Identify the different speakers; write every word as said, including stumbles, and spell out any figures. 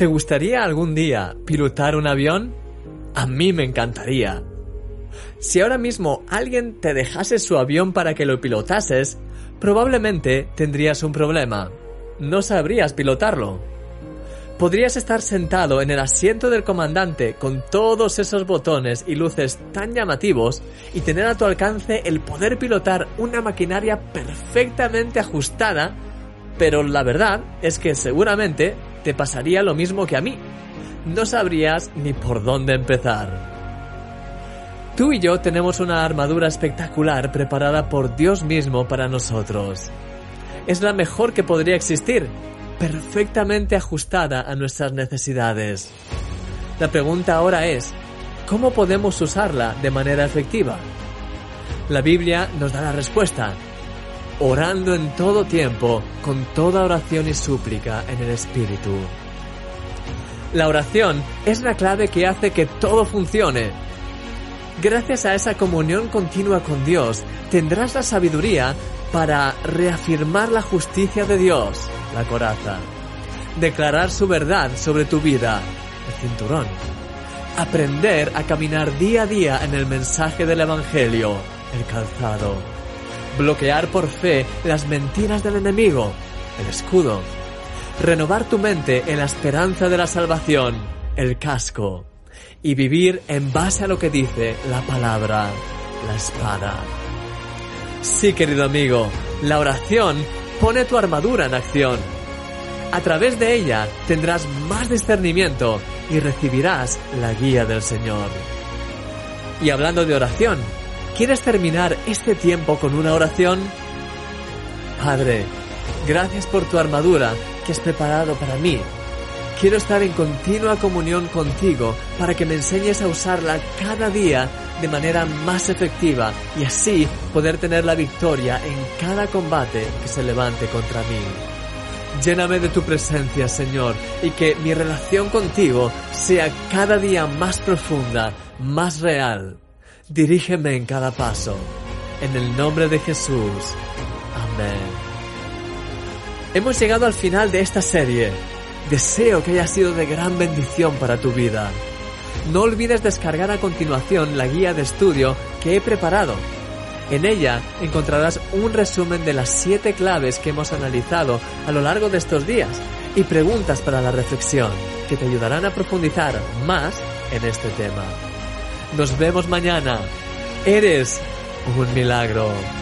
Speaker 1: ¿Te gustaría algún día pilotar un avión? A mí me encantaría. Si ahora mismo alguien te dejase su avión para que lo pilotases, probablemente tendrías un problema. No sabrías pilotarlo. Podrías estar sentado en el asiento del comandante con todos esos botones y luces tan llamativos y tener a tu alcance el poder pilotar una maquinaria perfectamente ajustada, pero la verdad es que seguramente te pasaría lo mismo que a mí. No sabrías ni por dónde empezar. Tú y yo tenemos una armadura espectacular preparada por Dios mismo para nosotros. Es la mejor que podría existir, perfectamente ajustada a nuestras necesidades. La pregunta ahora es, ¿cómo podemos usarla de manera efectiva? La Biblia nos da la respuesta: orando en todo tiempo, con toda oración y súplica en el Espíritu. La oración es la clave que hace que todo funcione. Gracias a esa comunión continua con Dios, tendrás la sabiduría para reafirmar la justicia de Dios, la coraza, declarar su verdad sobre tu vida, el cinturón, aprender a caminar día a día en el mensaje del Evangelio, el calzado, bloquear por fe las mentiras del enemigo, el escudo, renovar tu mente en la esperanza de la salvación, el casco, y vivir en base a lo que dice la palabra, la espada. Sí, querido amigo, la oración pone tu armadura en acción. A través de ella tendrás más discernimiento y recibirás la guía del Señor. Y hablando de oración, ¿quieres terminar este tiempo con una oración? Padre, gracias por tu armadura que has preparado para mí. Quiero estar en continua comunión contigo para que me enseñes a usarla cada día de manera más efectiva y así poder tener la victoria en cada combate que se levante contra mí. Lléname de tu presencia, Señor, y que mi relación contigo sea cada día más profunda, más real. Dirígeme en cada paso. En el nombre de Jesús. Amén. Hemos llegado al final de esta serie. Deseo que haya sido de gran bendición para tu vida. No olvides descargar a continuación la guía de estudio que he preparado. En ella encontrarás un resumen de las siete claves que hemos analizado a lo largo de estos días y preguntas para la reflexión que te ayudarán a profundizar más en este tema. Nos vemos mañana. Eres un milagro.